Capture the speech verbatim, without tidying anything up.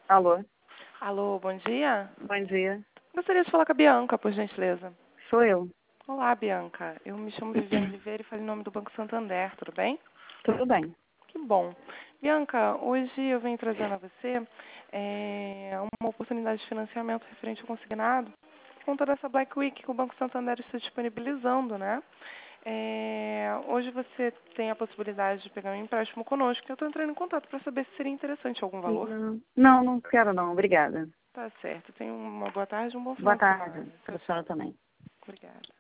Alô, Alô, bom dia. bom dia. Gostaria de falar com a Bianca, por gentileza. Sou eu. Olá, Bianca. Eu me chamo Viviane Oliveira e falo em nome do Banco Santander, tudo bem? Tudo bem. Que bom. Bianca, hoje eu venho trazendo a você é, uma oportunidade de financiamento referente ao consignado por conta dessa Black Week que o Banco Santander está disponibilizando, né? É, hoje você tem a possibilidade de pegar um empréstimo conosco. Eu estou entrando em contato para saber se seria interessante algum valor. Não, não, não quero não. Obrigada. Tá certo. Tenha uma boa tarde e um bom Boa final de semana. tarde Tchau, para a tchau. senhora também. Obrigada.